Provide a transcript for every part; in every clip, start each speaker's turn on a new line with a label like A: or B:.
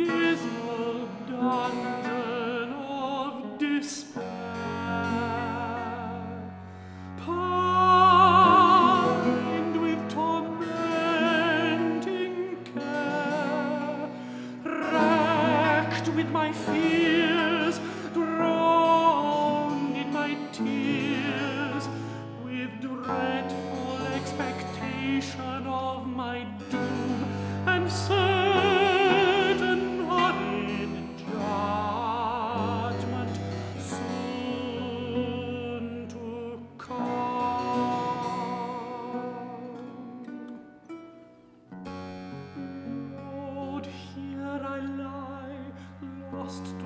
A: dismal dungeon of despair, pined with tormenting care, racked with my fears, drowned in my tears, with dreadful expectation of my doom, and certain horrid judgment soon to come. Lord, here I lie, lost to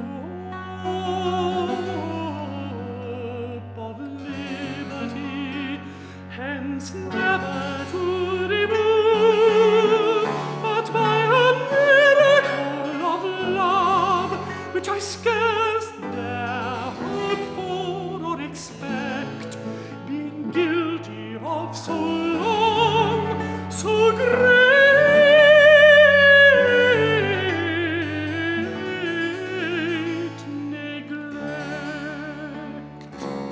A: hope of liberty, hence never to remove, but by a miracle of love, which I scarce dare hope for or expect, being guilty of so long, so great neglect.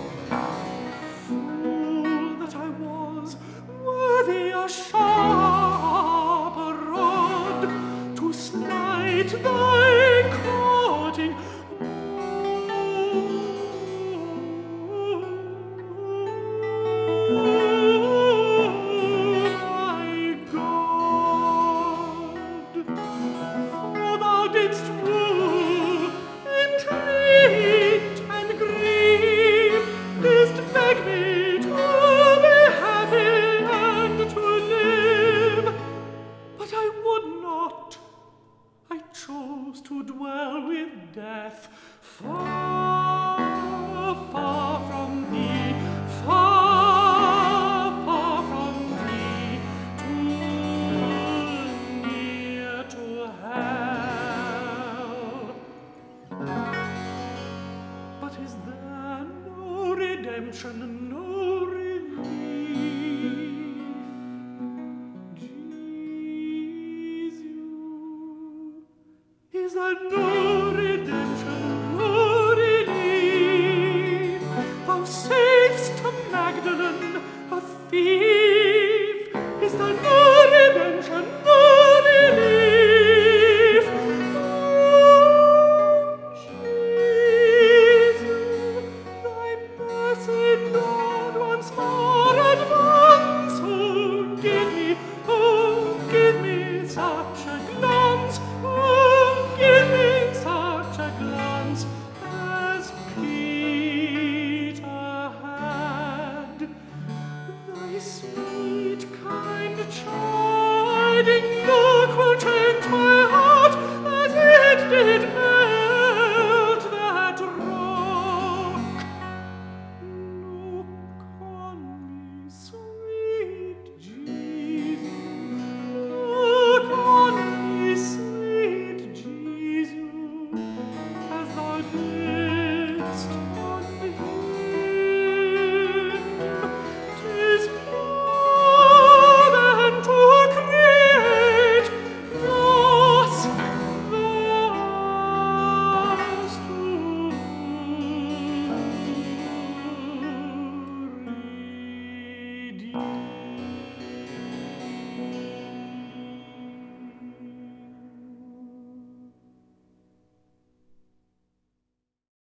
A: Fool that I was, worthy a sharper rod to smite thy courting. My God, for thou didst woo, entreat, and grieve, didst beg me to be happy and to live, but I would not. I chose to dwell with death, far, far from thee, far, far from thee, too near to hell. But is there no redemption, no relief? Jesus, is there no redemption, no relief? Thou savest to Magdalene, a thief